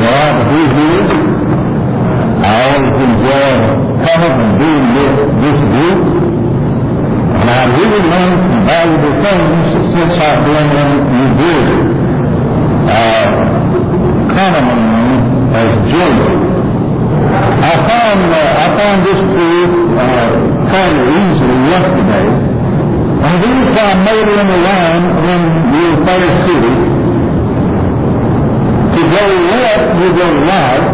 glad to be here. I always enjoy coming and being with this group. And I've really learned some valuable things since I've been in New Jersey. Common as Georgia. I found this truth fairly easily yesterday. And these are made in the land in the fair city. To go left, you go right.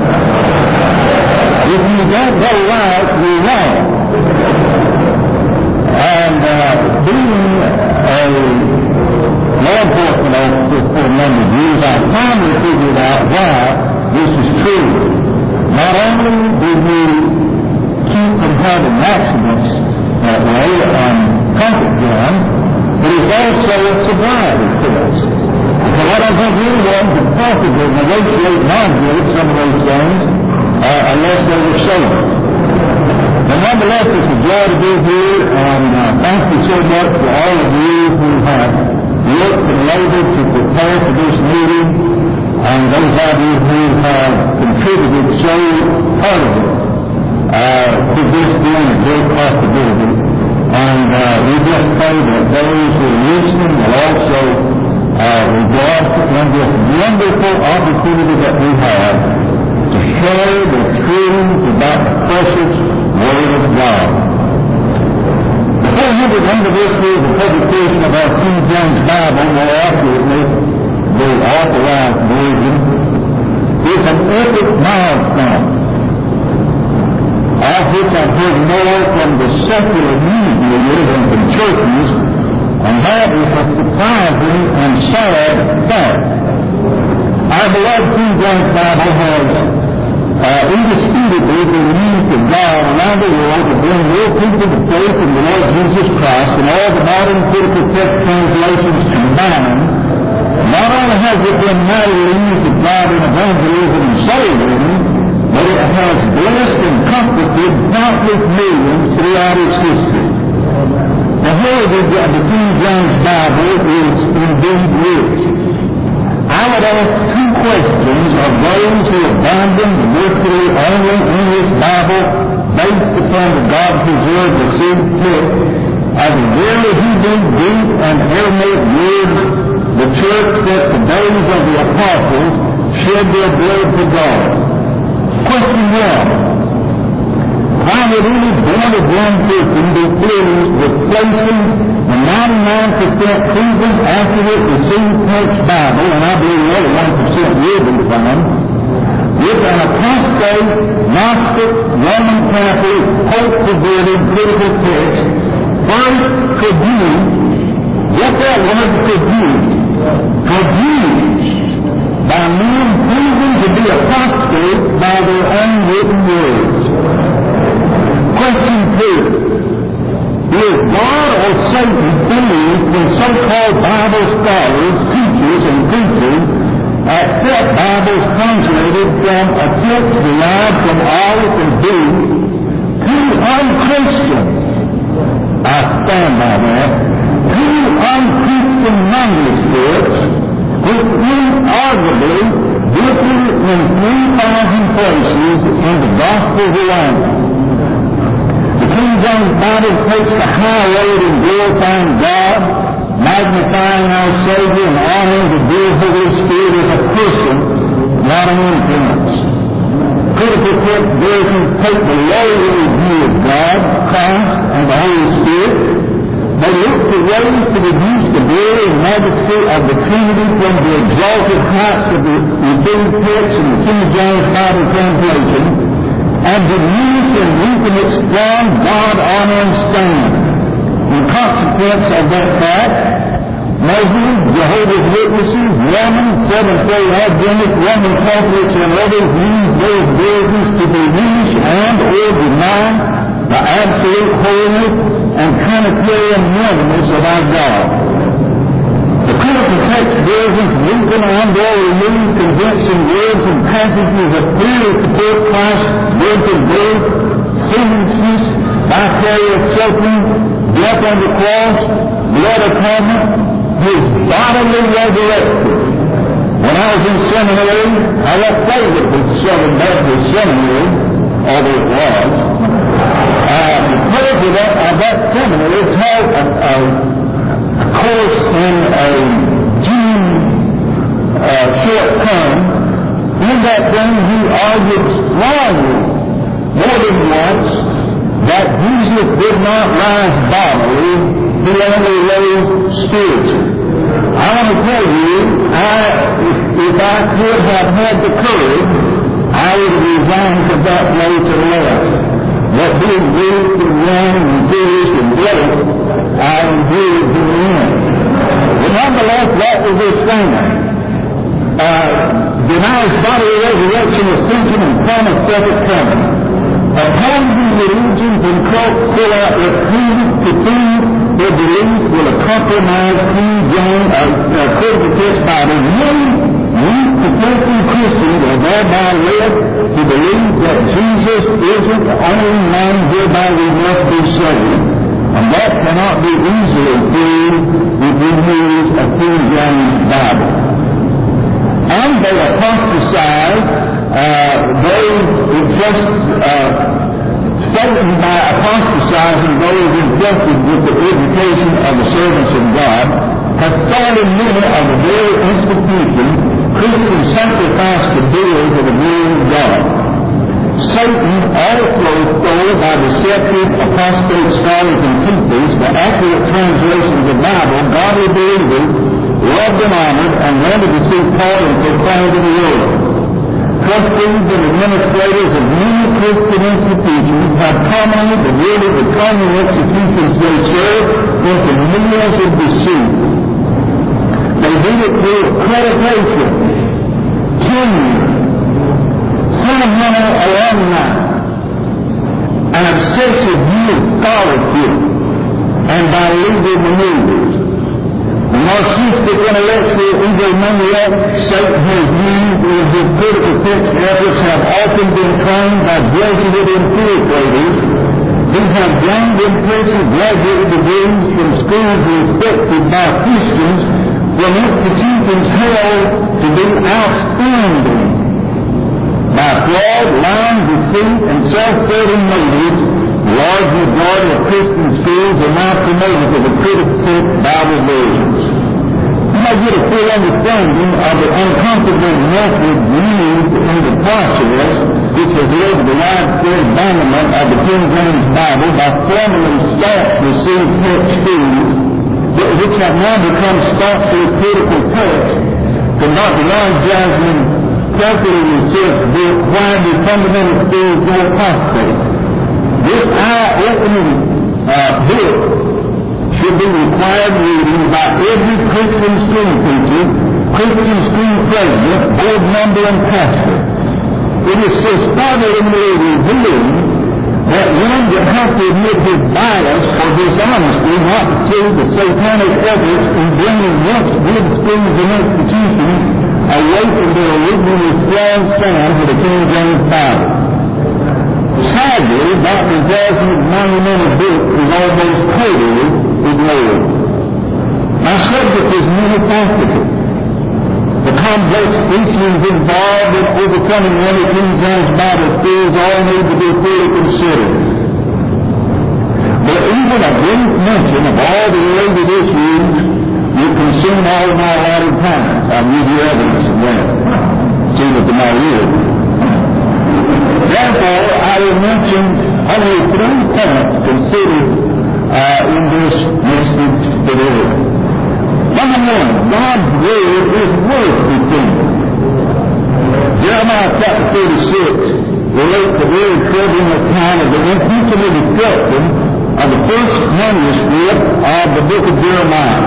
If you don't go right, you're wrong. And being a law enforcement officer for a number of years, I finally figured out why this is true. Not only did we keep from having accidents that way and comfort them, but it's also a sobriety test. So I don't think anyone could possibly negotiate non-guilt some of those things unless they were sober. But nonetheless, it's a joy to be here, and thank you so much for all of you who have worked and labored to prepare for this meeting, and those of you who have contributed so heartily to this being a great possibility. And we just pray that those who are listening will also rejoice in this wonderful opportunity that we have to share the truth about the precious Word of God. Before we get into this is the publication of our King James Bible, more accurately, the Authorized Version, is an epic milestone, of which I've heard more from the secular media than from churches, and that is a surprising and sad fact. Our beloved King James Bible has indisputably been used of God around the world to bring more people to faith in the Lord Jesus Christ, and all the modern critical text translations combined. Not only has it been mightily used of God in evangelism and soul winning, but it has blessed and comforted countless millions throughout its history. The heritage of the King James Bible is indeed rich. I would ask two questions of those who abandon the virtually only English Bible based upon the God-preserved received text of the very Hebrew, Greek, and Aramaic words, the church that the days of the apostles shed their blood for God. Question 1. Why would any born-again person be pleased with placing the 99% proven, accurate, received text Bible, and I believe the other 1% will be found, with an apostate, Gnostic, Roman Catholic, Pope-perverted critical text, first produced, what that word produced by men proven to be apostate by their unwritten words. Question 2. Is God or Satan believed when so-called Bible scholars, teachers, and preachers accept Bibles translated from a text derived from Aleph and Beth to unchristian? I stand by that. To unchristian manuscripts which arguably differ in 3,000 places in the Gospel of Elijah. The King James Bible takes the high road in glorifying God, magnifying our Savior, and honoring the dear Holy Spirit as a person, not an influence. Critical text versions take the lowly view of God, Christ, and the Holy Spirit. They look for ways to reduce the glory and majesty of the Trinity from the exalted heights of the redeemed text in the King James Bible translation, and diminish and weaken its strong God-honoring stand. In consequence of that fact, Muslims, Jehovah's Witnesses, Mormons, Seventh-day Adventists, Roman Catholics, and others use those versions to diminish and or deny the absolute holiness and Trinitarian oneness of our God. The critical text versions weaken and or remove convincing words and passages that clearly support Christ's virgin birth, sinlessness, vicarious suffering, death on the cross, blood atonement, His bodily resurrection, When I was in seminary, I left David with the Southern Baptist Seminary, although it was. The president of that seminary taught a course in a June short term. In that thing, he argued strongly, more than once, that Jesus did not rise bodily, he only rose spiritually. I want to tell you, if I could have had the courage, I would have resigned from that place and left. But being weak and young and foolish and great, I endured to the end. But nonetheless, that was his statement. Denies bodily resurrection, ascension, and promise second coming. Upon the religions and cults fill out their creed to prove their belief will a compromised King James according to this Bible. Many weak professing Christians are thereby led to believe that Jesus isn't the only man whereby we must be saved. And that cannot be easily proved if we use a King James Bible. And they apostatize, Satan, by apostatizing those entrusted with the education of the servants of God, has started many of the very institutions Christian sacrifice to build for the glory of God. Satan also stole by deceptive apostate scholars and teachers the accurate translations of the Bible. Godly believers loved and honored and wanted to see Paul and proclaimed to the world. Trustees and administrators of many Christian institutions have commonly diverted the common institutions they serve into millions of deceit. They did it through accreditation, tenure, sentimental alumni, an obsessive view of scholarship, and by legal maneuvers. The narcissistic intellectual egomaniac Satan has used in his critical text efforts have often been trained by Jesuit infiltrators who have gained impressive graduate degrees from schools respected by Christians from institutions held to be outstanding. By fraud, lying, deceit, and self-serving motives, the large majority of Christian schools are now promoted to the critical Bible versions. You may get a full understanding of the uncomfortable method used in the process which has led to the widespread abandonment of the King James Bible by formerly staffed received text schools, which have now become staunchly critical texts from Dr. Ron Jasmine carefully researched book, Why Do Fundamental Schools Go Apostate? This eye-opening book should be required reading by every Christian school teacher, Christian school president, board member, and pastor. It is so startlingly revealing that one would have to admit his bias or dishonesty not to see the satanic efforts in bringing once good schools and institutions away from their originally strong stand for the King James Bible. Sadly, Dr. Jasmine's monumental book is almost totally ignored. My subject is multifaceted. The complex issues involved in overcoming many King James Bible fears all need to be fully considered. But even a brief mention of all the related issues will consume all of my allotted time. I'll give you evidence of that. See that my ears. Therefore, I will mention only 3 points considered in this message today. Number 1, God's Word is worth defending. Jeremiah chapter 36 relates the very troubling account of the intentional destruction of the first manuscript of the book of Jeremiah.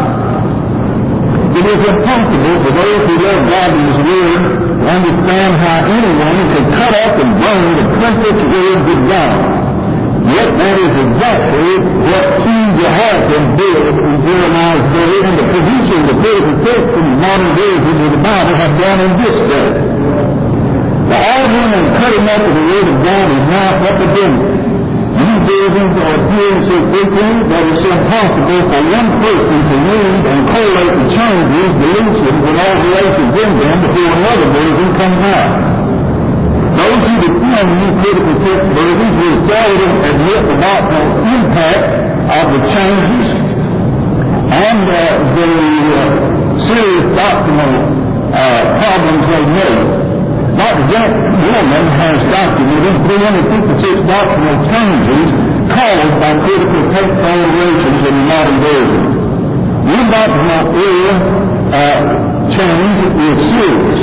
It is impossible for those who love God and His Word to understand how anyone can cut up and burn the precious words of God. Yet that is exactly what King Jehoiakim did in Jeremiah's day, and the producers of the text in modern versions of the Bible have done in this day. The altering and cutting up of the Word of God is now epidemic. These buildings are appearing so quickly that it's impossible for one person to read and correlate the changes, deletions, and alterations in them before another version comes out. Those who defend new critical text versions will seldom admit the doctrinal impact of the changes and the serious doctrinal problems they made. Dr. Jack Woolman has documented 356 doctrinal changes caused by critical text alterations in the modern version. One doctrinal area change is serious.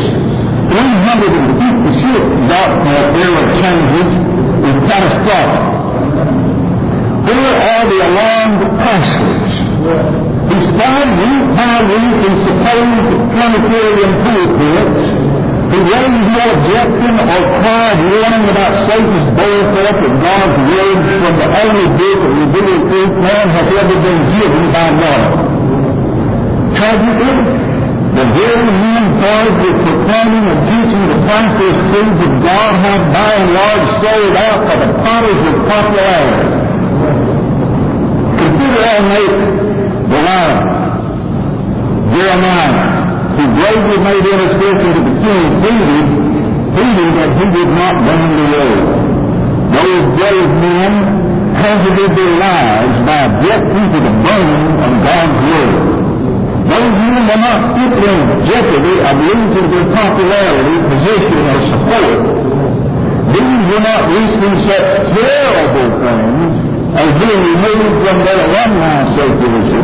356 doctrinal area changes is catastrophic. Where are the alarmed pastors who stand week by week in supposed Trinitarian pulpits, who raise no objection or cry of warning about Satan's birth of God's word from the only book of revealed truth man has ever been given by God? Tragically, the very men charged with proclaiming and teaching the priceless truths of God have by and large sold out for the potters of popularity. Consider our neighbor, Belial, Jeremiah, who bravely made intercession to the king, pleading that he did not burn the road. Those brave men hazarded their lives by objecting to the burning of God's word. Those men were not simply in jeopardy of losing their popularity, position, or support. These were not risking such terrible things as being removed from their alumni association.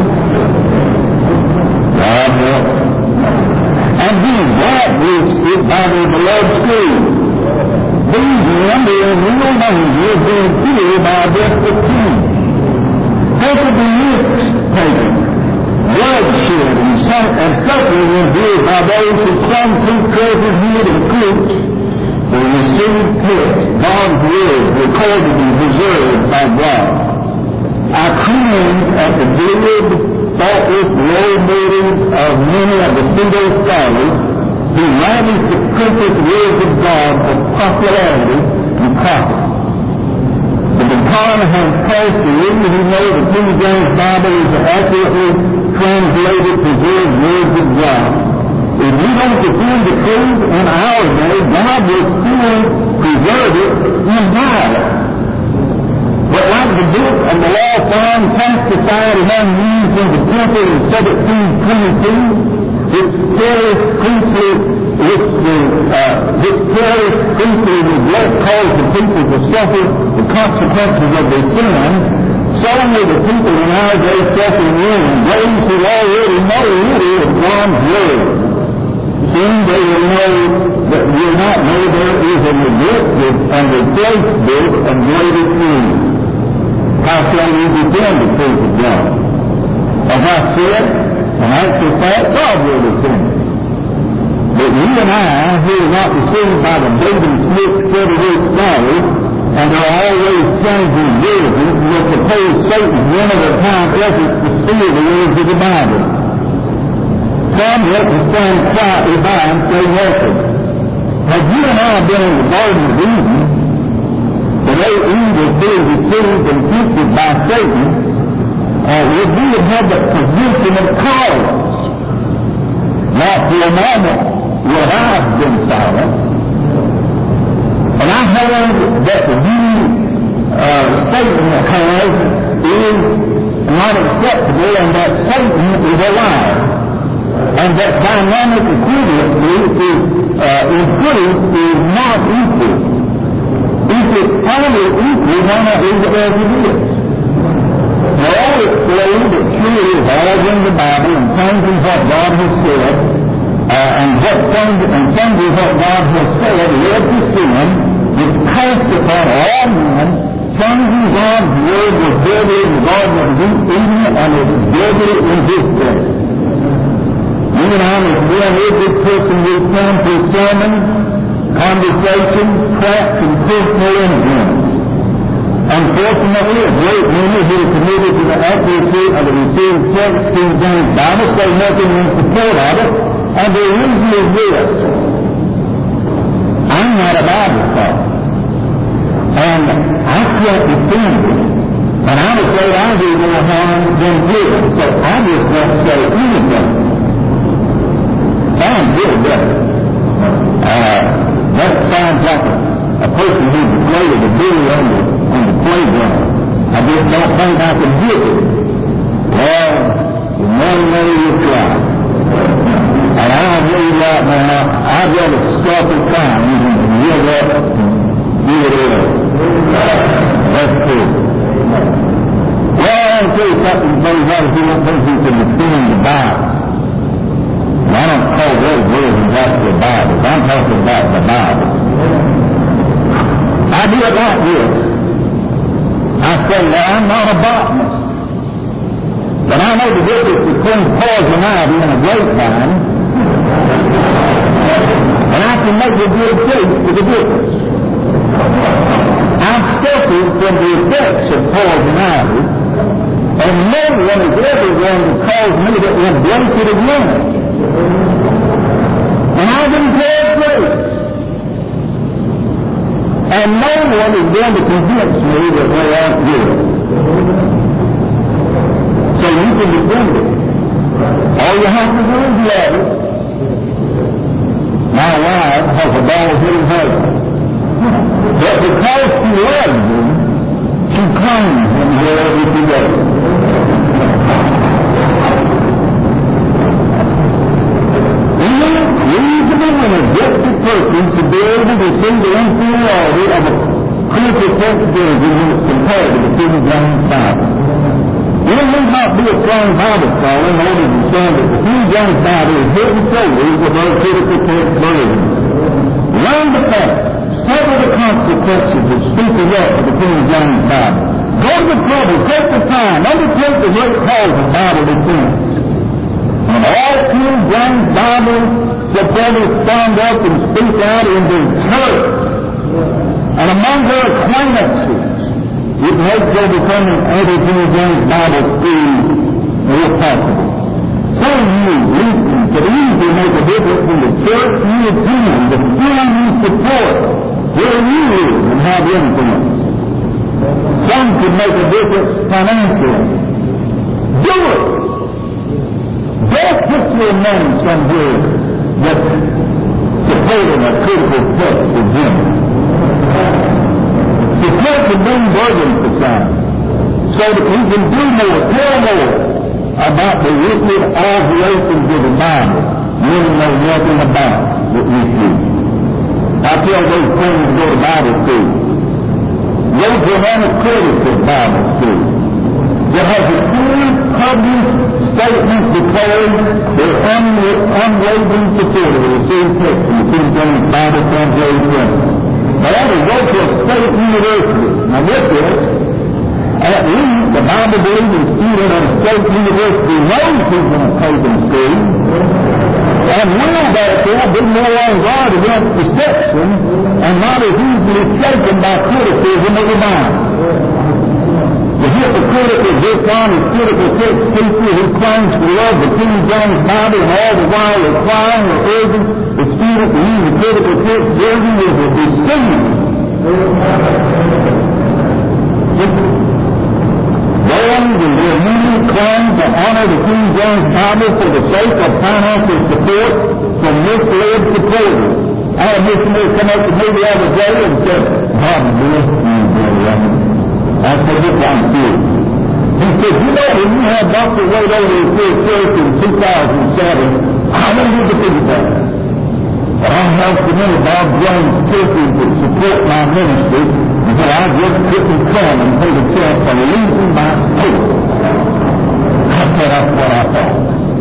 God help. And being blacklisted by their beloved school. These men were in real danger of being killed by a desperate king. What could the risks taken? Bloodshed and suffering endured by those who clung to treasures hid in crypts for received text, God's word recorded and preserved by God. I cringe at the vivid, thoughtless, low motives of many of the pseudo scholars who lavish the precious words of God for popularity and profit. The baton has passed to you who know the King James Bible is accurately translated, preserved words of God. If you don't defend the truth in our day, God will still preserve it inviolate. But like the book of the law found sanctified among youths in the temple in 1722, which careless priestly neglect caused the people to suffer the consequences of their sin, so will the people in our day suffer ruin, those who already know little of God's word. Soon they will not know there is a neglected and replaced book of greater truth. How shall we defend the truth of God? As I said, in actual fact, God will defend it. But you and I, who are not deceived by the Baden Smith Federate scholars, and are always changing versions, will suppose Satan's one-at-a-time efforts to steal the words of the Bible. Some yet to stand quietly by and stay nothing. Had you and I been in the Garden of Eden, the way Eve was being deceived and tempted by Satan, would we have had the position of tolerance? Not for a moment would I have been silent. And I heard that the view Satan has is not acceptable and that Satan is alive. And that dynamic equivalency in truth is not equal. If it's only equal, why not leave it as it is? Now, all explained that truly is all in the Bible and changing what God has said, and changing what God has said led to sin, which cast upon all men, changing God's word was deadly in the Garden of Eden and is deadly in this day. You and I must be an every person we come to sermons, conversations, tracts, and personal interviews. Unfortunately, a great many who are committed to the accuracy of the received text King James Bible say nothing in support of it, and their reason is this: I'm not a Bible scholar, and I can't defend it. And I'm afraid I'll do more harm than good. So I just won't say anything. Sounds good, doesn't it? That sounds like a person who's played a bully on the playground. I just don't think I can get it. Well, one way you try. And I believe right now, I'd rather stop the time than give up and give it away. That's true. Well, I'll tell you something, brother, who don't think you can defend the Bible. And I don't call those words exactly the Bible. I'm talking about the Bible. I do it like this. I say, well, I'm not a botanist. But I know the difference between poison ivy and a grapevine. And I can make a good case for the difference. I've suffered from the effects of poison ivy, and no one is ever going to cause me to embrace it again. And I've been told grapes. And no one is going to convince me that they aren't good. So you can defend it. All you have to do is love it. My wife has a bald-headed husband. But because she loves him, she claims him wherever she goes. Reasonable and objective person to be able to see the inferiority of a critical sensibility when it's compared to the King James Bible. You need not be a strong Bible scholar in order to understand that the King James Bible is head and shoulders above critical text version. Learn the fact. Suffer the consequences of speaking up to the King James Bible. Go to the trouble, take the time, undertake the great cause of Bible defense. And all King James Bible supporters stand up and speak out in their church and among their acquaintances. It makes their becoming anti-King James Bible school more possible. Some of you Lutherans could easily make a difference in the church you attend, the film you support, where you live and have influence. Some could make a difference financially. Do it! Don't put your money somewhere that's supporting a critical text of Jim. Support the Dean Burgin Society so that we can do more, tell more about the wicked alterations of the Bible you know nothing about that we do. I tell those friends to go to Bible school. Go to an unaccredited Bible school that has a clear, published statement declaring their unwavering support of the same text in the King James Bible translation. But I would go to a state university. Now get this. At least the Bible believing student at a state university knows he's in a pagan school. And will therefore be more on guard against deception and not as easily shaken by criticism of the mind. The hypocritical, dishonest, critical text teacher who claims to love the King James Bible and all the while requiring or urging the student to use the critical text version is a deceiver. Those and their many claim to honor the King James Bible for the sake of financial support from misled supporters. I had a missionary come up to me the other day and said, "God bless you, brother." I said, "This I'm serious." He said, "You know, when you had Dr. Wade over at First Church in 2007, I needed to think about it. But I have so many Bob Jones churches that support my ministry that I just couldn't come and take a chance of losing my faith." I said, "That's what I thought."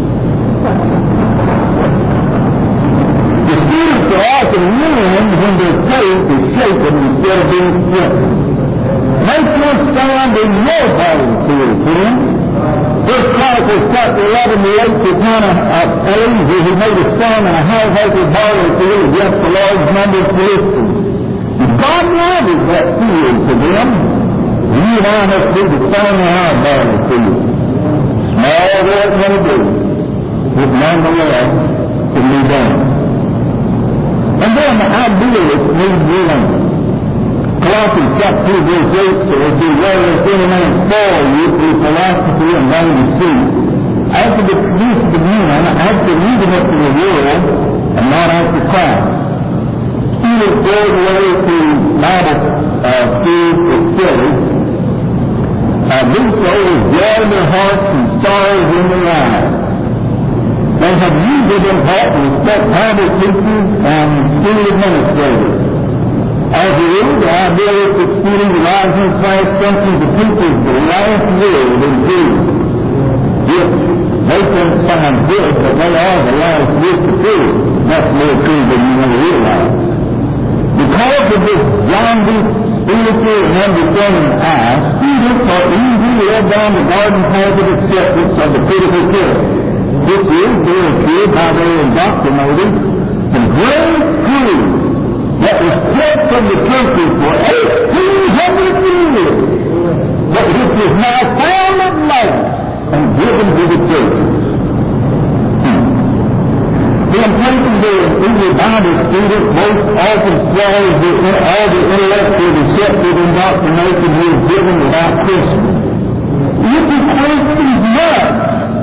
The students are often ruined when their faith is shaken instead of being strengthened. Make your stand in your battlefield, friends. First Chronicles chapter 11, the 8th account of Elijah, who made a stand in a high-hazard battlefield against the large number of Philistines. God wanted that field for them. You and I must do the same in our battlefield. Small though it may be, it nonetheless can be done. And then the idealists need relenting. Colossians chapter 2 verse 8 says, beware lest any man spoil you through philosophy and vain deceit, after the tradition of men, after leading up to the world, and not after Christ. Students go away to Bible food for study. Do so with joy in their hearts and sorrows in their eyes. They have usually been taught to respect Bible teachers and school administrators. As a rule, the idealistic student relies on class functions to teachers the last word in truth. Yes, they think someone's good, but they are the last word to truth. That's more true than you want to realize. Because of this jaundiced spiritual and understanding eye, students are easily led down the garden path of acceptance of the critical church, which is being cured by their indoctrinated and great truth that was kept from the churches for 1,800 years, but which is now found at last and given to the church. The importance of the Bible student most often swallows all the intellectual deceptive indoctrination he is given without question. If he questions much,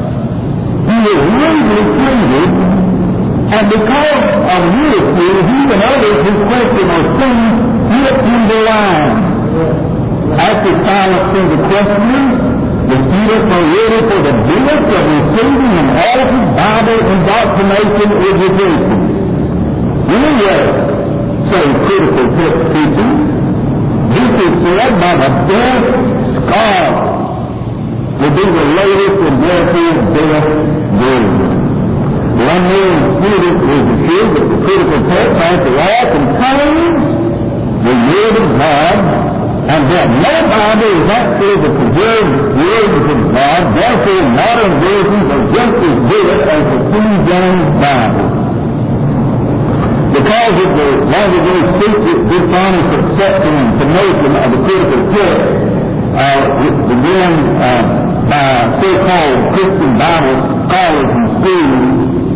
he is really offended, and because of ridicule, even others who question or sin slip in the line. After silencing the questioners, the students are ready for the bliss of receiving an altered Bible indoctrination education. Anyway, say critical text teaching, this is said by the best scholar, will be the latest and therefore best version. One more student is assured that the critical text, after all, contains the Word of God, and that no Bible is actually the preserved words of God, therefore modern versions are just as good as the King James Bible. Because of the long-ago secret, dishonest acceptance and promotion of the critical text, began by so-called Christian Bible scholars and schools,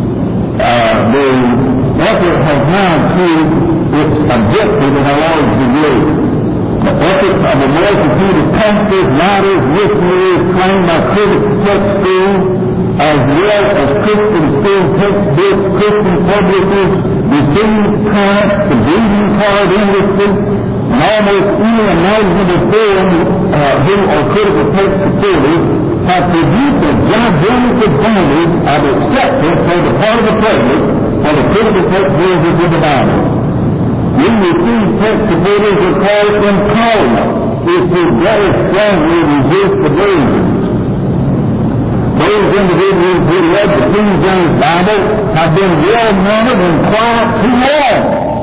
the effort has now achieved its objective in a large degree. The efforts of a multitude of pastors, writers, missionaries trained by critical text schools, as well as Christian school textbooks, Christian publishers, received parents, the greeting card industry, and almost any imaginable firm who are critical text supporters have produced a gigantic advantage of acceptance on the part of the public for the critical text versions of the Bible. We receive text supporters are called intolerant, which will very strongly resist the version. Those individuals who read the King James Bible have been well-mannered and quiet too long.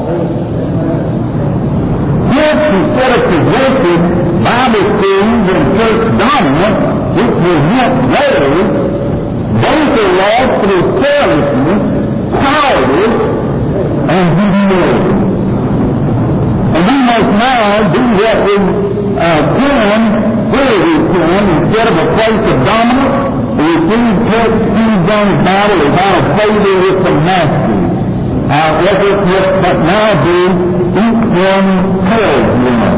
Yet, instead of presenting Bible schools and church dominance, which was not there, those are lost through carelessness, cowardice, and humility. And we must now do what we can, where we can, instead of a place of dominance, we receive text King James Bible without a favor with the masses. However, but now do each one tells one.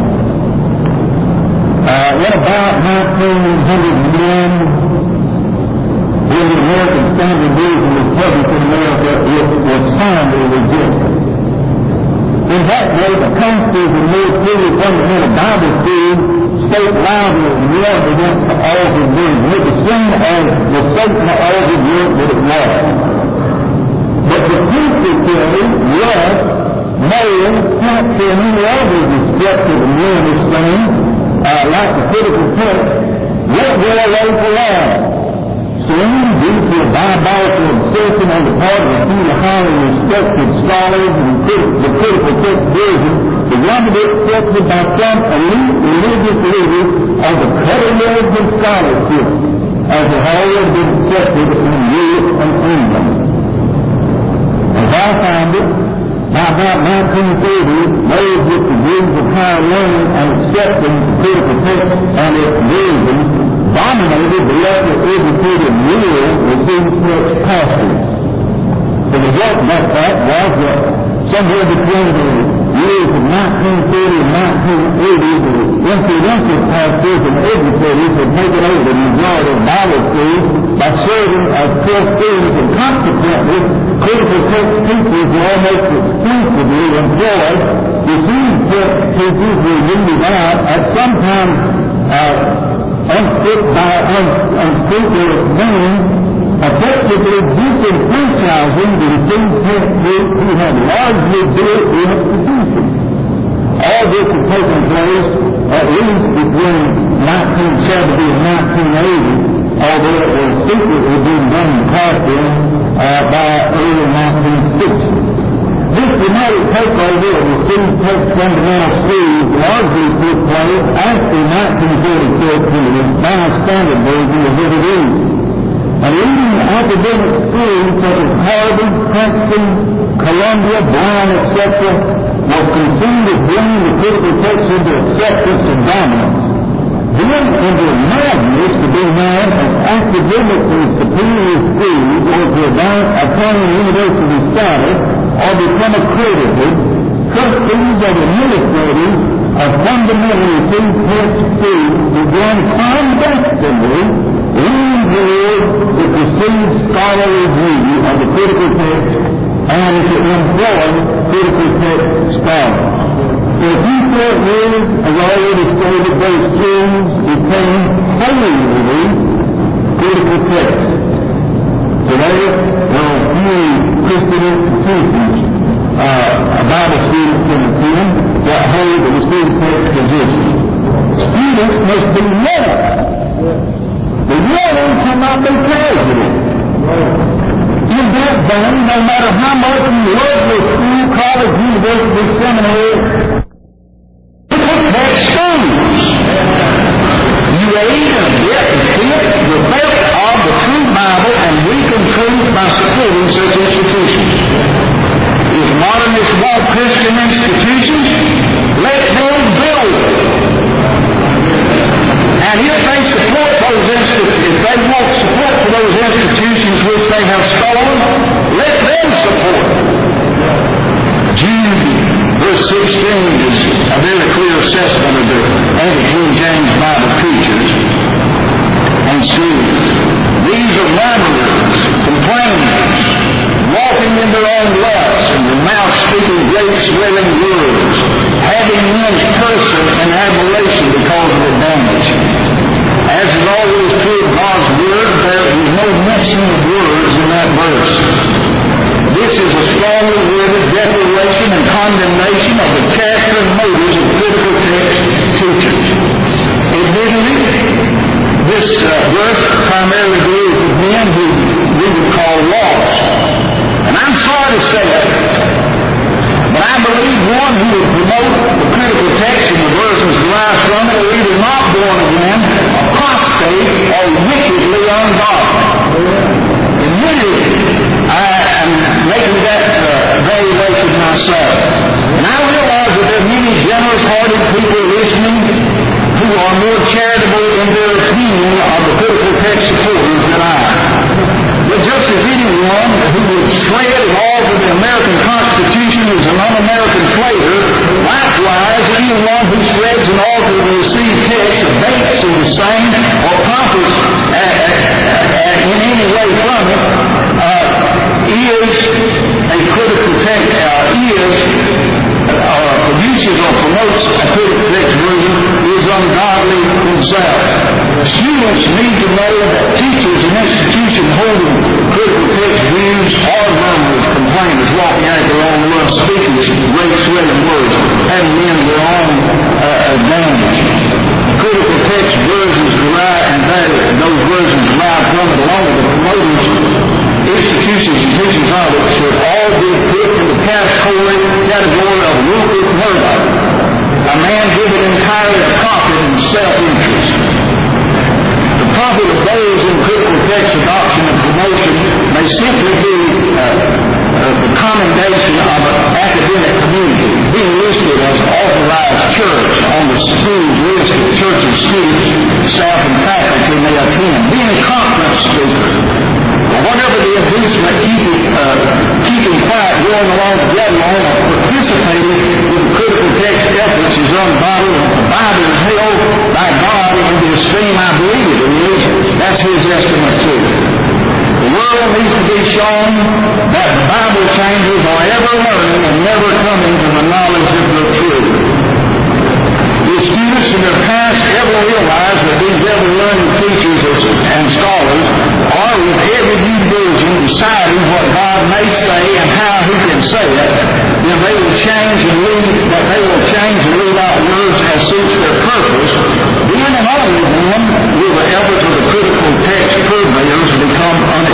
In about 1901, when the American Standard Version was published in America, it was soundly rejected. In that way, the pastors and more clearly fundamental Bible schools spoke loudly and yelled against the altered word. It was seen as the Satan altered word that it was. But the preacher theory, yes, male, cancer, and many others destructive and ruinous things, like the critical text, went their way for long. Soon, due to a diabolical obsession on the part of a few highly respected scholars and the critical text version, began to be accepted by some elite religious leaders as a cutting edge of scholarship, as it had already been accepted in Europe and England. As I found it, by about 1930, those with degrees of higher learning and acceptance of critical text and its versions dominated the lesser educated world within church pastors. The result of that was that somewhere between the years of 1930 and 1980, the influential pastors and educators had taken over the majority of Bible schools by serving as trustees, and consequently, critical text teachers were almost exclusively employed. Received text teachers were weeded out, at sometimes unfit by unscrupulous men, effectively disenfranchising the received text groups who had largely built the institution. All this had taken place at least between 1970 and 1980, although it was secretly being done in classrooms by early 1960s. This dramatic takeover of the received text fundamental schools largely took place after 1946 when the Revised Standard Version was introduced. And leading academic schools such as Harvard, Princeton, Columbia, Brown, etc. was concerned with bringing the critical text into acceptance and dominance. Then, into a madness to be known as academically superior schools or to attain university status or become accredited, trustees and administrators of fundamentally received text schools began clandestinely leaning toward the perceived scholarly view of the critical text and to employ critical text scholars. For a few short years, as already stated, those schools became wholly critical text. Today, there are few Christian institutions, Bible students can attend, that hold the received text position. Students must be warned. The warning cannot be casual. In that vein, no matter how much you love the school, college, university, seminary, that schools, you aid and abet and fit the best of the true Bible and weaken truth by supporting such institutions. If modernists want Christian institutions, let them build them. And if they support those if they want support for those institutions which they have stolen, let them support them. Jude, verse 16 is a very clear assessment of the anti-King James Bible preachers and students. These are murmurers, complainers, walking in their own lusts, and their mouth speaking great swelling words, having men's person and admiration because of their damage. As is always true of God's Word, there is no mention of words in that verse. This is a strongly worded declaration and condemnation of the character and motives of critical text teachers. Admittedly, this verse primarily deals with men who we would call lost. And I'm sorry to say it, but I believe one who would promote the critical text and the verses derived from it are either not born again, apostate, or wickedly ungodly. Admittedly, I am making that evaluation myself. And I realize that there are many generous-hearted people listening who are more charitable in their opinion of the critical text supporters than I am. But just as anyone who would shred and alter the American Constitution is an un-American traitor, likewise anyone who shreds and alters the received text abates of the same or profits in any way from it is a critical text, produces or promotes a critical text version is ungodly himself. Students need to know that teachers and institutions holding critical text views are murmurers, complainers, walking out their own lust, speaking great swelling words, having men of their own advantage. Critical text versions derive, and those versions derive from it, along with the promoters, institutions and teachings of it, should all be put in the category of Rupert Murdoch, a man given entirely to profit and self-interest. The profit of those in critical text adoption and promotion may simply be the commendation of an academic community being listed as authorized church on the school's list of churches, students, staff, and faculty may attend, being a conference speaker, or whatever the inducement, keeping quiet, going along together, or participating in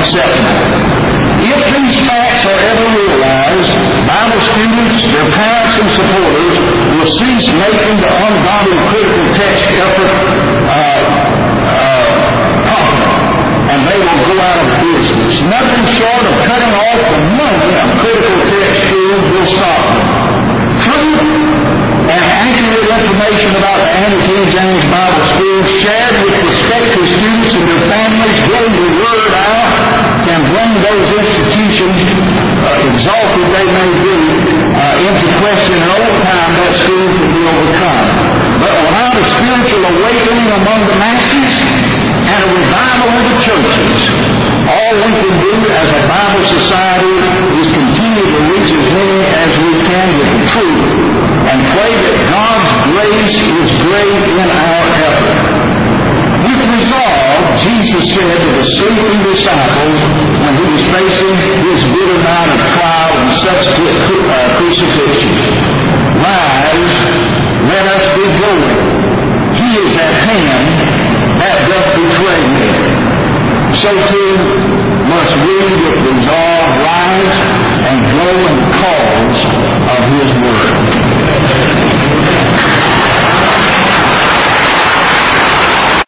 acceptable. If these facts are ever realized, Bible students, their parents, and supporters will cease making the ungodly critical text effort popular, and they will go out of business. Nothing short of cutting off the money of critical text schools will stop them. Truth and accurate information about the Anti-King James Bible School shared with prospective students and their families, getting the word out, can bring those institutions, exalted they may be, into question, and over time that school can be overcome. But without a spiritual awakening among the masses and a revival of the churches, all we can do as a Bible society is continue to reach as many as we can with the truth and pray that God's grace is great in our effort. With resolve, Jesus said to the sleeping disciples when he was facing his bitter night of trial and subsequent crucifixion, "Rise, let us be going. He is at hand that doth betray me." So too must we with resolve rise and go in the cause of his